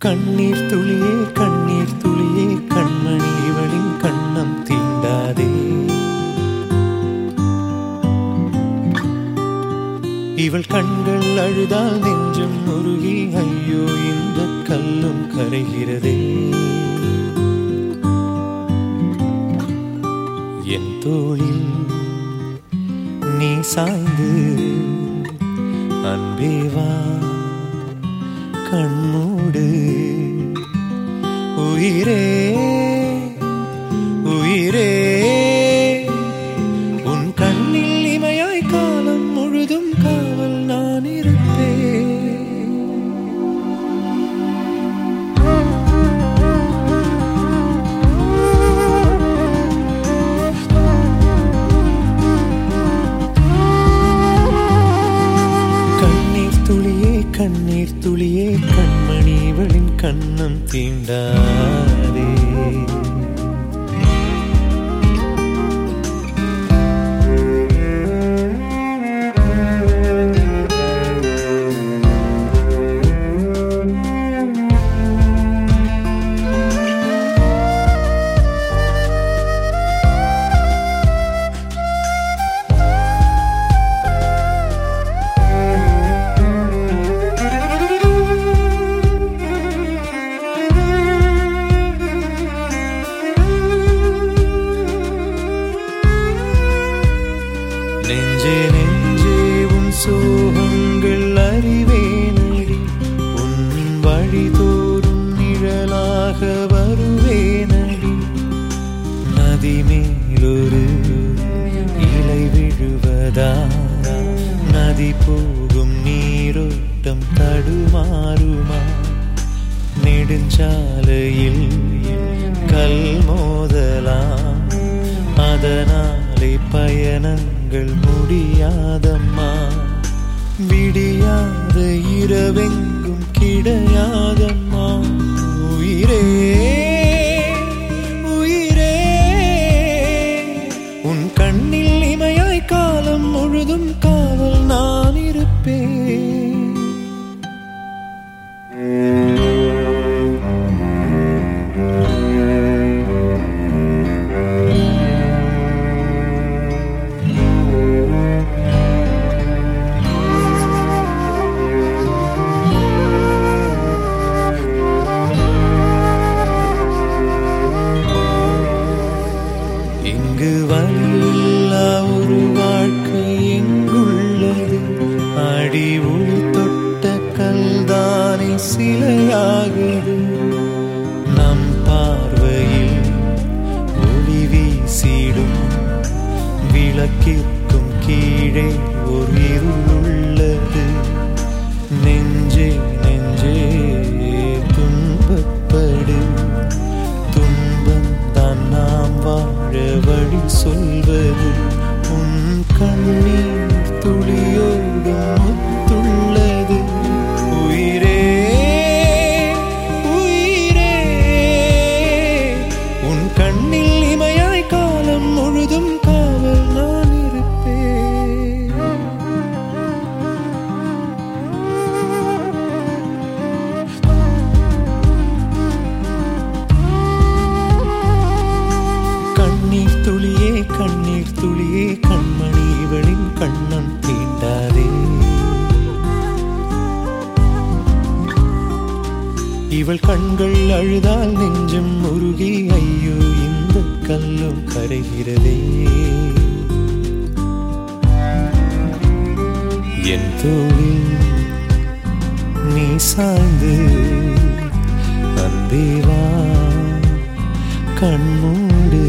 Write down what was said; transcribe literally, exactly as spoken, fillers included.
கண்ணீர் துளியே கண்ணீர் துளியே கண்மணி இவளின் கண்ணம் தீண்டாதே. இவள் கண்கள் அழுதால் நெஞ்சம் உருகி ஐயோ இந்த கல்லும் கரைகிறதே. என் தோளில் நீ சாய்ந்து அன்பே வா கண்மூடு. உயிரே உயிரே உன் கண்ணில் இமையாய் காலம் முழுதும் காவல் நான் இருப்பேன். கண்ணீர் துளியே கண்ணீர் துளியே கண்மணி இவளின் கண்ணம் தீண்டாதே. நெஞ்சே நெஞ்சே உன் சோகங்கள் அறிவேனடி. உன் வழிதோறும் நிழலாக வருவேனடி. நதி மேலொரு இலை விழுவதா நதி போகும் நீரோட்டம் தடுமாறுமா. நெடுஞ்சாலையில் கல் மோதலாம் அதனாலே பயணங்கள் முடியாதம்மா. விடியாத இரவெங்கும் கிடையாதம்மா. உயிரே உயிரே உன் கண்ணில் இமையாய் காலம் முழுதும் காவல் நான் இருப்பேன். இங்கு வலியில்லா ஒரு வாழ்க்கை எங்குள்ளது. அடி ஒளி தொட்ட கல்தானே சிலையாகுது. நம் பார்வையில் ஒளி வீசிடும் விளக்கிற்கும் கீழே ஒரு இருள் உள்ளது. நெஞ்சே நெஞ்சே துன்பப்படு. துன்பம் தான் நாம் வாழ வழி சொல்வது. உன் கண்ணீர் துளியோடு முத்துள்ளது. உயிரே உயிரே உன் கண்ணில் இமையாய் காலம் முழுதும் காவல் நான் இருப்பேன். கண்ணீர் துளியே கண்ணீர் துளியே கண்மணி இவளின் கண்ணம் தீண்டாதே. இவள் கண்கள் அழுதால் நெஞ்சம் உருகி ஐயோ இந்த கல்லும் கரைகிறதே. என் தோளில் நீ சாய்ந்து அன்பே வா கண்மூடு.